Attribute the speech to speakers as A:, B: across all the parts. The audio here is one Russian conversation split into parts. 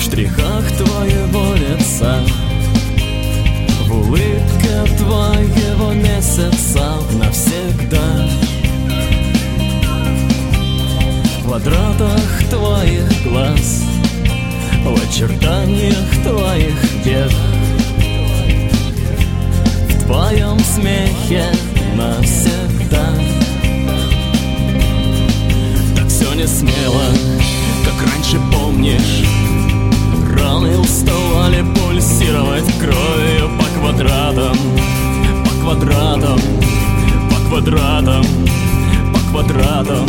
A: штрихах твоего лица, в улыбке твоего месяца навсегда, в квадратах твоих глаз, в очертаниях твоих век, в твоем смехе навсегда. Так все не смело, как раньше помнишь. Раны уставали пульсировать кровью по квадратам, по квадратам, по квадратам, по квадратам.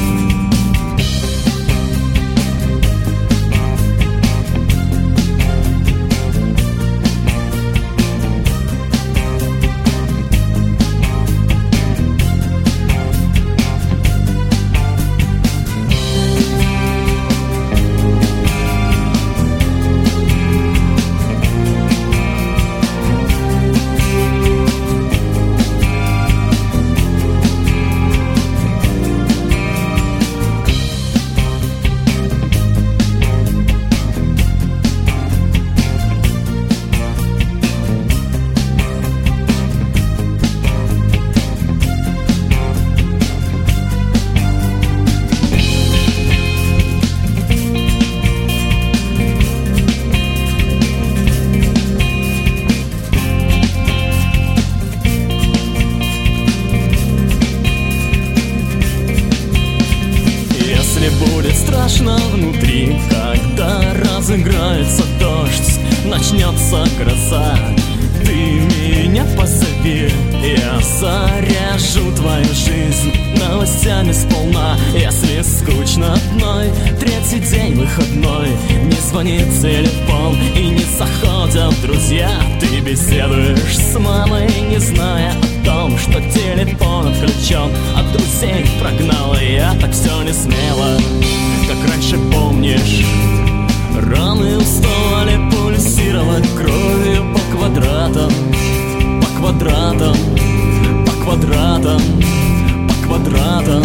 A: Будет страшно внутри, когда разыграется дождь, начнется гроза. Ты меня позови, я заряжу твою жизнь новостями сполна. Если скучно одной, третий день выходной, не звонит телефон и не заходят друзья. Ты беседуешь с мамой, не зная о том, что телефон отключен, от друзей прогнала я. Так все не смело, как раньше помнишь. Раны уставали пульсировать кровью по квадратам, по квадратам, по квадратам, по квадратам.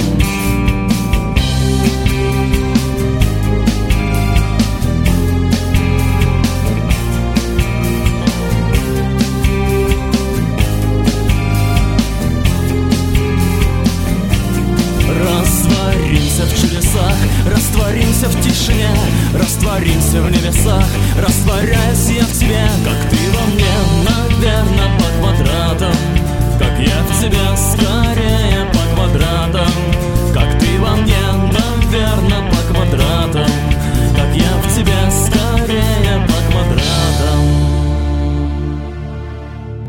A: Растворимся в чудесах, растворимся в тишине, растворимся в небесах, растворяюсь я в тебе, как ты во мне, наверно, по квадратам, как я в тебя скажу.